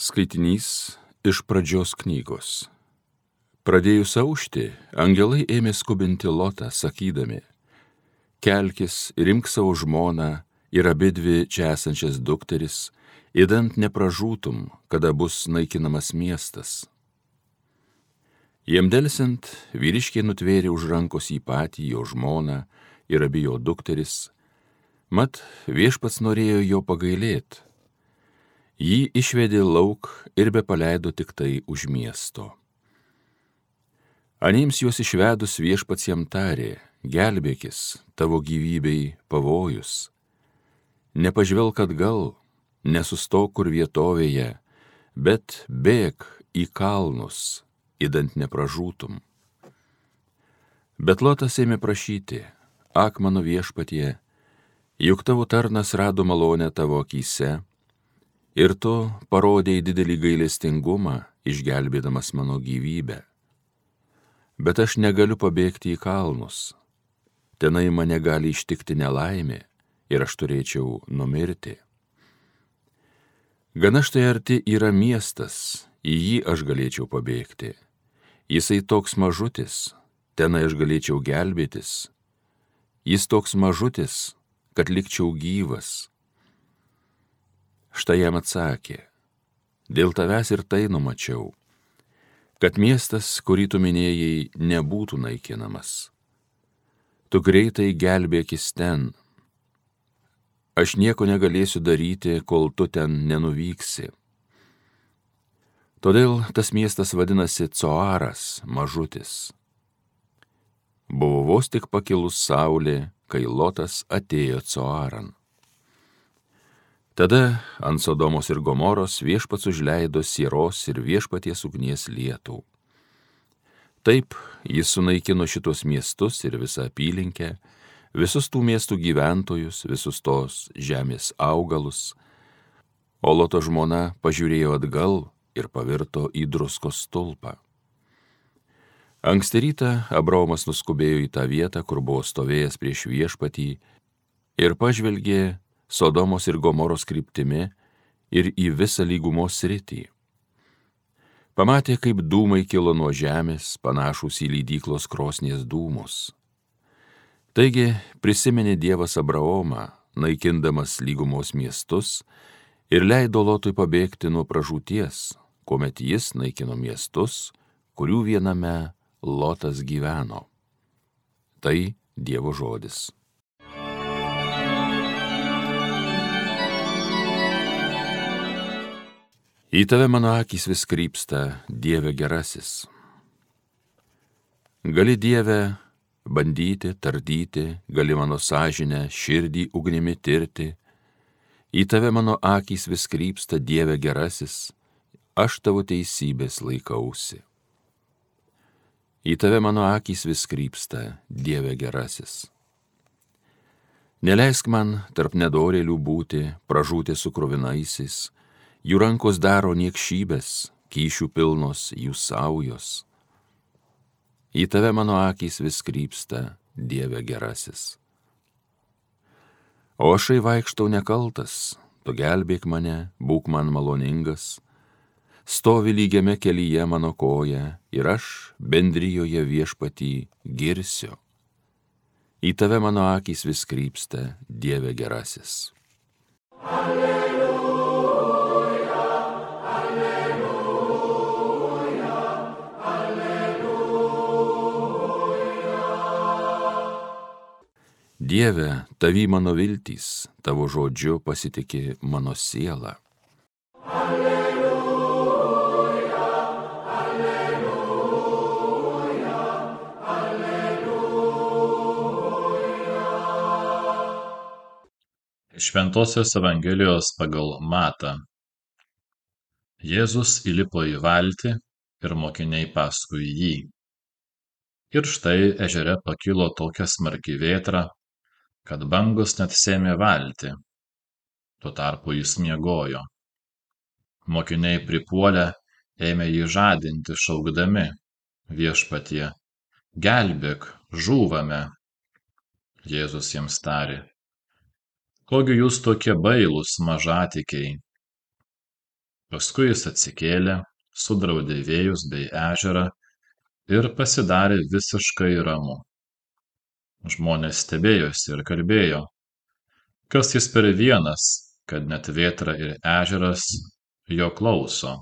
Skaitinys iš pradžios knygos. Pradėjus aušti, angelai ėmė skubinti Lotą, sakydami: Kelkis ir imk savo žmoną ir abidvi čia esančias dukteris, idant nepražūtum, kada bus naikinamas miestas. Jiem delsint, vyriškiai nutvėrė už rankos jį patį, jo žmoną ir abi jo dukteris, mat viešpats norėjo jo pagailėt. Jį išvedė lauk ir bepaleido tik tai už miesto. Aniems juos išvedus viešpats jam tarė: Gelbėkis, tavo gyvybei pavojus. Nepažvelk atgal, nesustok kur vietovėje, bet bėk į kalnus, idant nepražūtum. Bet Lotas ėmė prašyti: Ak, mano viešpatie, juk tavo tarnas rado malonę tavo akyse, ir tu parodėjai didelį gailestingumą, išgelbėdamas mano gyvybę. Bet aš negaliu pabėgti į kalnus. Tenai mane gali ištikti nelaimė ir aš turėčiau numirti. Gana štai arti yra miestas, į jį aš galėčiau pabėgti. Jisai toks mažutis, tenai aš galėčiau gelbėtis. Jis toks mažutis, kad likčiau gyvas. Štai jam atsakė: Dėl tavęs ir tai numačiau, kad miestas, kurį tu minėjai, nebūtų naikinamas. Tu greitai gelbėkis ten. Aš nieko negalėsiu daryti, kol tu ten nenuvyksi. Todėl tas miestas vadinasi Coaras, mažutis. Buvo vos tik pakilus saulė, kai Lotas atėjo Coaran. Tada ant Sodomos ir Gomoros viešpats užleido sieros ir viešpaties ugnies lietų. Taip jis sunaikino šitos miestus ir visą apylinkę, visus tų miestų gyventojus, visus tos žemės augalus, o Loto žmona pažiūrėjo atgal ir pavirto į druskos stulpą. Anksti rytą Abraomas nuskubėjo į tą vietą, kur buvo stovėjęs prieš viešpatį, ir pažvelgė Sodomos ir Gomoros kryptimi ir į visą lygumos sritį. Pamatė, kaip dūmai kilo nuo žemės, panašūs į lydyklos krosnies dūmus. Taigi prisiminė Dievas Abraomą, naikindamas lygumos miestus, ir leido Lotui pabėgti nuo pražūties, kuomet jis naikino miestus, kurių viename Lotas gyveno. Tai Dievo žodis. Į tave mano akys vis krypsta, Dieve gerasis. Gali, Dieve, bandyti, tardyti, gali mano sąžinę, širdį ugnimi tirti. Į tave mano akys vis krypsta, Dieve gerasis, aš tavo teisybės laikausi. Į tave mano akys vis krypsta, Dieve gerasis. Neleisk man tarp nedorėlių būti, pražūti su kruvinaisiais, jų rankos daro niekšybės, kyšių pilnos jų saujos. Į tave mano akys vis krypsta, Dieve gerasis. O aš vaikštau nekaltas, tu gelbėk mane, būk man maloningas. Stovi lygiame kelyje mano koja, ir aš bendrijoje viešpatį girsiu. Į tave mano akys vis krypsta, Dieve gerasis. Dieve, tavy mano viltys, tavo žodžiu pasitikė mano siela. Alleluja, alleluja, alleluja. Iš Šventosios Evangelijos pagal Matą. Jėzus įlipo į valtį ir mokiniai paskui jį. Ir štai ežere pakilo tokia smarki vėtra, kad bangos net sėmė valtį. Tuo tarpu jis miegojo. Mokiniai pripuolę ėmė jį žadinti, šaukdami: Viešpatie, gelbėk, žūvame. Jėzus jiems tarė: Kogi jūs tokie bailūs, mažatikiai? Paskui jis atsikėlė, sudraudė vėjus bei ežerą ir pasidarė visiškai ramu. Žmonės stebėjosi ir kalbėjo, kas jis per vienas, kad net vėtra ir ežeras jo klauso.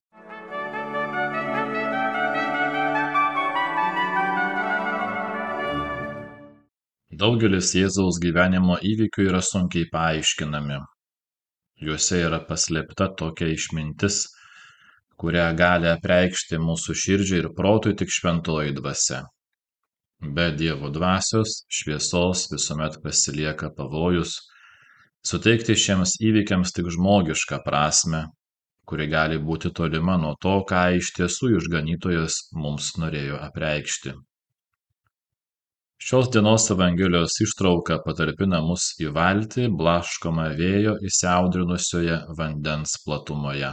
Daugelis Jėzaus gyvenimo įvykių yra sunkiai paaiškinami. Juose yra paslėpta tokia išmintis, kurią gali apreikšti mūsų širdžiai ir protui tik šventoji dvasia. Be Dievo dvasios šviesos visuomet pasilieka pavojus suteikti šiems įvykiams tik žmogišką prasmę, kuri gali būti tolima nuo to, ką iš tiesų išganytojas mums norėjo apreikšti. Šios dienos Evangelijos ištrauka patalpina mus į valtį blaškomą vėjo įsiaudrinusioje vandens platumoje.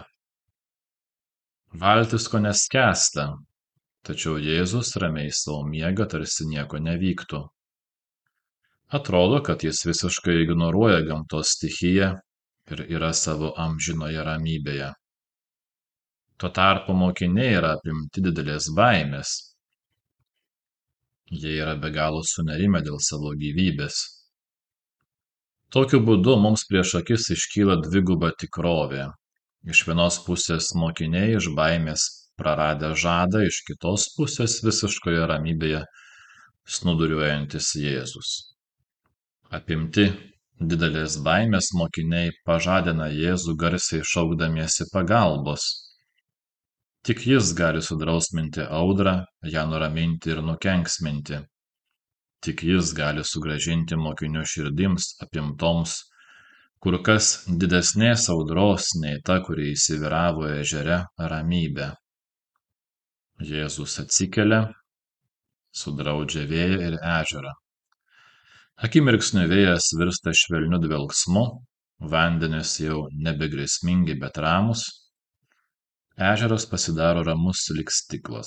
Valtis kone skęsta, tačiau Jėzus ramiai sau miega, tarsi nieko nevyktų. Atrodo, kad jis visiškai ignoruoja gamtos stichiją ir yra savo amžinoje ramybėje. Tuo tarpu mokiniai yra apimti didelės baimės. Jie yra be galo sunerimę dėl savo gyvybės. Tokiu būdu mums prieš akis iškyla dviguba tikrovė. Iš vienos pusės mokiniai iš baimės praradę žadą, iš kitos pusės visiškoje ramybėje snūduriuojantis Jėzus. Apimti didelės baimės mokiniai pažadina Jėzų garsiai šaukdamiesi pagalbos. Tik jis gali sudrausminti audrą, ją nuraminti ir nukenksminti. Tik jis gali sugrąžinti mokinių širdims apimtoms kur kas didesnės audros nei ta, kuri įsivyravo ežere, ramybę. Jėzus atsikelia, sudraudžia vėją ir ežerą. Akimirksniu vėjas virsta švelniu dvelksmu, vandenys jau nebegrėsmingi, bet ramūs. Ežeras pasidaro ramus lyg stiklas.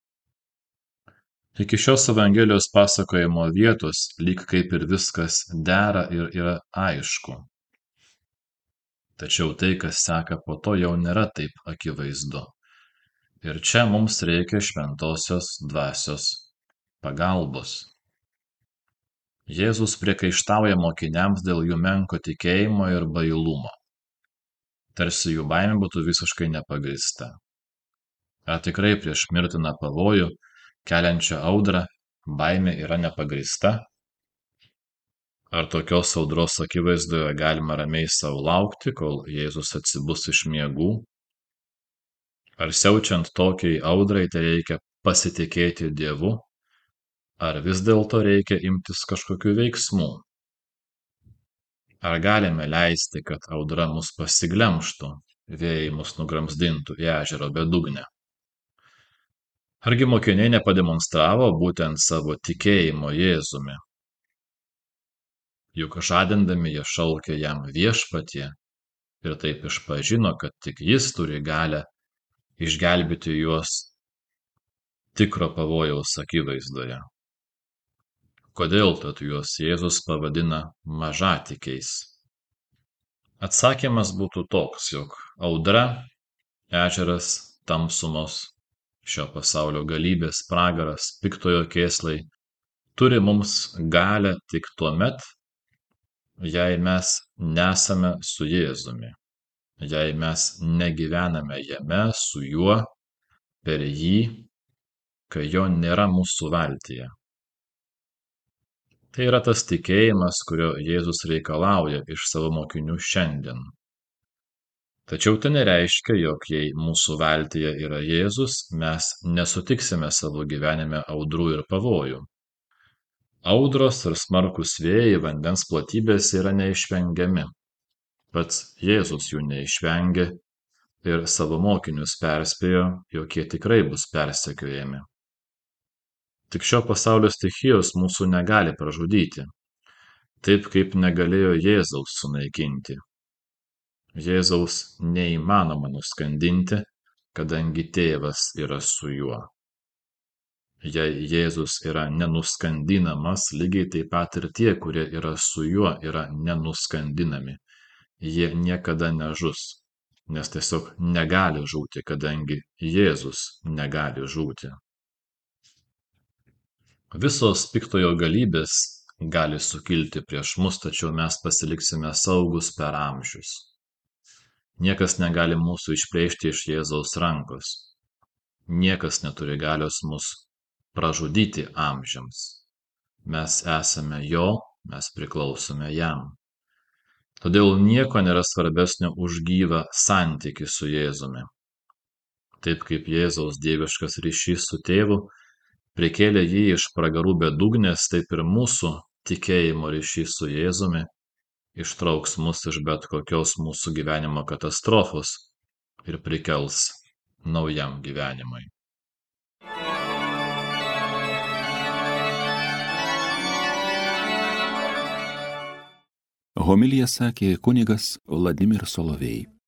Iki šios Evangelijos pasakojimo vietos lyg kaip ir viskas dera ir yra aišku. Tačiau tai, kas seka po to, jau nėra taip akivaizdu. Ir čia mums reikia šventosios dvasios pagalbos. Jėzus priekaištauja mokiniams dėl jų menko tikėjimo ir bailumo. Tarsi jų baimė būtų visiškai nepagrįsta. Ar tikrai prieš mirtiną pavojų, keliančią audrą, baimė yra nepagrįsta? Ar tokios audros akivaizdoje galima ramiai sau laukti, kol Jėzus atsibus iš miegų? Ar siaučiant tokiai audrai tai reikia pasitikėti Dievu? Ar vis dėlto reikia imtis kažkokių veiksmų? Ar galime leisti, kad audra mus pasiglemžtų, vėjai mus nugramzdintų į ežero bedugnę? Argi mokiniai nepademonstravo būtent savo tikėjimo Jėzumi? Juk žadindami jie šaukė jam viešpatie ir taip išpažino, kad tik jis turi galią išgelbėti juos tikro pavojaus akivaizdoje. Kodėl tad juos Jėzus pavadina mažatikiais? Atsakymas būtų toks, jog audra, ežeras, tamsumos, šio pasaulio galybės, pragaras, piktojo kėslai turi mums galią tik tuomet, jei mes nesame su Jėzumi, jei mes negyvename jame su juo, per jį, kai jo nėra mūsų valtyje. Tai yra tas tikėjimas, kurio Jėzus reikalauja iš savo mokinių šiandien. Tačiau tai nereiškia, jog jei mūsų valtyje yra Jėzus, mes nesutiksime savo gyvenime audrų ir pavojų. Audros ir smarkus vėjai vandens platybės yra neišvengiami. Pats Jėzus jų neišvengė ir savo mokinius perspėjo, jog jie tikrai bus persekiojami. Tik šio pasaulio stichijos mūsų negali pražudyti, taip kaip negalėjo Jėzaus sunaikinti. Jėzaus neįmanoma nuskandinti, kadangi tėvas yra su juo. Jei Jėzus yra nenuskandinamas, lygiai taip pat ir tie, kurie yra su juo, yra nenuskandinami. Jie niekada nežus, nes tiesiog negali žūti, kadangi Jėzus negali žūti. Visos piktojo galybės gali sukilti prieš mus, tačiau mes pasiliksime saugus per amžius. Niekas negali mūsų išplėšti iš Jėzaus rankos. Niekas neturi galios mus pražudyti amžiams. Mes esame jo, mes priklausome jam. Todėl nieko nėra svarbesnio už gyvą santykį su Jėzumi. Taip kaip Jėzaus dieviškas ryšys su tėvu prikėlė jį iš pragarų bedugnės, taip ir mūsų tikėjimo ryšys su Jėzumi ištrauks mus iš bet kokios mūsų gyvenimo katastrofos ir prikels naujam gyvenimui. Homiliją sakė kunigas Vladimir Solovej.